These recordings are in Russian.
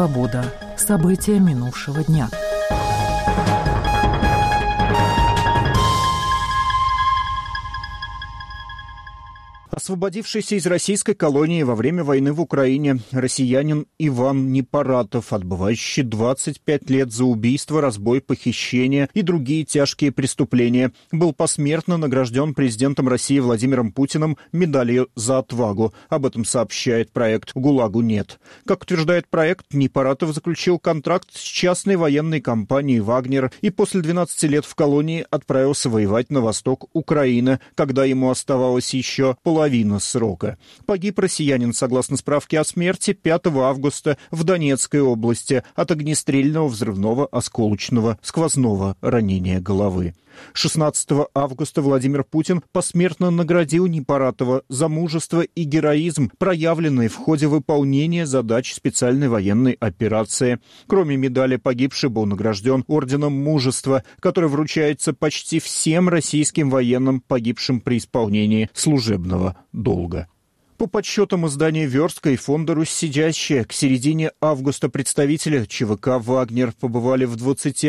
«Свобода». События минувшего дня. Освободившийся из российской колонии во время войны в Украине россиянин Иван Непаратов, отбывающий 25 лет за убийство, разбой, похищение и другие тяжкие преступления, был посмертно награжден президентом России Владимиром Путиным медалью за отвагу. Об этом сообщает проект «ГУЛАГу нет». Как утверждает проект, Непаратов заключил контракт с частной военной компанией «Вагнер» и после 12 лет в колонии отправился воевать на восток Украины, когда ему оставалось еще половина срока. Погиб россиянин, согласно справке о смерти, 5 августа в Донецкой области от огнестрельного взрывного осколочного сквозного ранения головы. 16 августа Владимир Путин посмертно наградил Непаратова за мужество и героизм, проявленные в ходе выполнения задач специальной военной операции. Кроме медали, погибший был награжден орденом мужества, который вручается почти всем российским военным, погибшим при исполнении служебного долга. По подсчетам издания «Верстка» и фонда «Руссидящая», к середине августа представители ЧВК «Вагнер» побывали в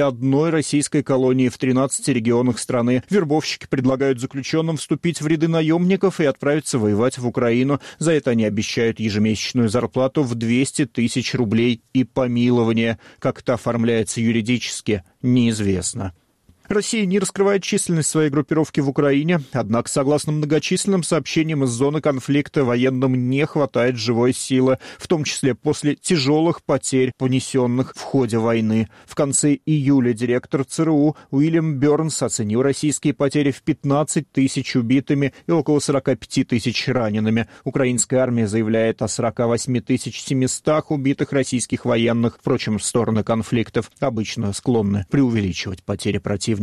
21 российской колонии в 13 регионах страны. Вербовщики предлагают заключенным вступить в ряды наемников и отправиться воевать в Украину. За это они обещают ежемесячную зарплату в 200 тысяч рублей и помилование. Как это оформляется юридически, неизвестно. Россия не раскрывает численность своей группировки в Украине, однако, согласно многочисленным сообщениям из зоны конфликта, военным не хватает живой силы, в том числе после тяжелых потерь, понесенных в ходе войны. В конце июля директор ЦРУ Уильям Бернс оценил российские потери в 15 тысяч убитыми и около 45 тысяч ранеными. Украинская армия заявляет о 48 700 убитых российских военных. Впрочем, стороны конфликтов обычно склонны преувеличивать потери противника.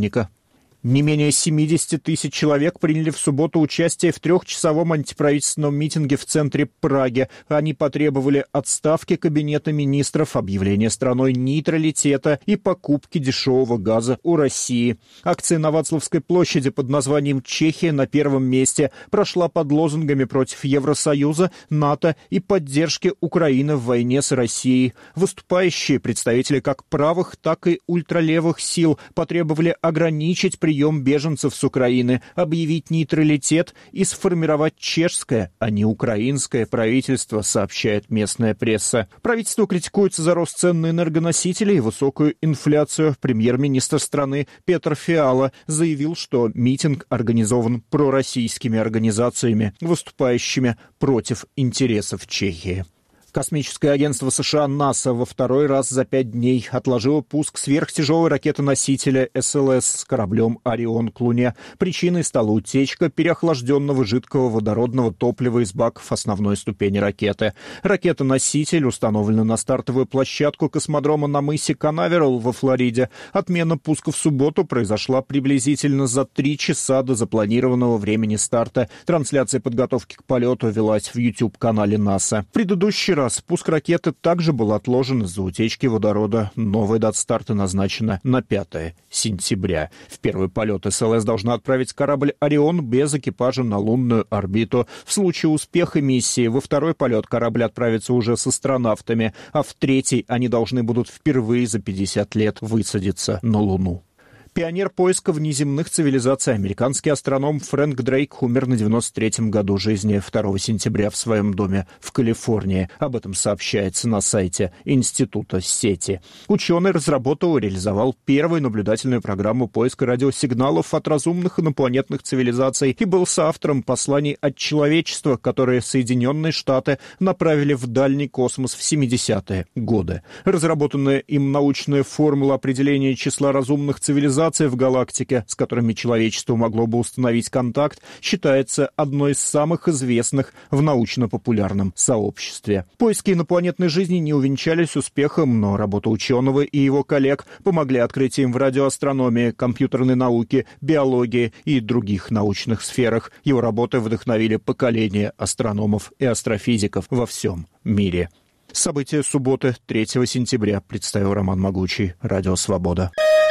Не менее 70 тысяч человек приняли в субботу участие в 3-часовом антиправительственном митинге в центре Праги. Они потребовали отставки кабинета министров, объявления страной нейтралитета и покупки дешевого газа у России. Акция на Вацлавской площади под названием «Чехия на первом месте» прошла под лозунгами против Евросоюза, НАТО и поддержки Украины в войне с Россией. Выступающие представители как правых, так и ультралевых сил потребовали ограничить прием беженцев с Украины, объявить нейтралитет и сформировать чешское, а не украинское правительство, сообщает местная пресса. Правительство критикуется за рост цен на энергоносители и высокую инфляцию. Премьер-министр страны Петр Фиала заявил, что митинг организован пророссийскими организациями, выступающими против интересов Чехии. Космическое агентство США НАСА во второй раз за 5 дней отложило пуск сверхтяжелой ракеты-носителя СЛС с кораблем «Орион» к Луне. Причиной стала утечка переохлажденного жидкого водородного топлива из баков основной ступени ракеты. Ракета-носитель установлена на стартовую площадку космодрома на мысе Канаверал во Флориде. Отмена пуска в субботу произошла приблизительно за 3 часа до запланированного времени старта. Трансляция подготовки к полету велась в YouTube-канале НАСА. В предыдущий раз спуск ракеты также был отложен из-за утечки водорода. Новая дата старта назначена на 5 сентября. В первый полет СЛС должна отправить корабль «Орион» без экипажа на лунную орбиту. В случае успеха миссии во второй полет корабль отправится уже с астронавтами, а в третий они должны будут впервые за 50 лет высадиться на Луну. Пионер поиска внеземных цивилизаций, американский астроном Фрэнк Дрейк умер на 93-м году жизни 2 сентября в своем доме в Калифорнии. Об этом сообщается на сайте Института сети. Ученый разработал и реализовал первую наблюдательную программу поиска радиосигналов от разумных инопланетных цивилизаций и был соавтором посланий от человечества, которые Соединенные Штаты направили в дальний космос в 70-е годы. Разработанная им научная формула определения числа разумных цивилизаций в галактике, с которыми человечество могло бы установить контакт, считается одной из самых известных в научно-популярном сообществе. Поиски инопланетной жизни не увенчались успехом, но работа ученого и его коллег помогли открытиям в радиоастрономии, компьютерной науке, биологии и других научных сферах. Его работы вдохновили поколения астрономов и астрофизиков во всем мире. События субботы 3 сентября представил Роман Могучий. Радио «Свобода».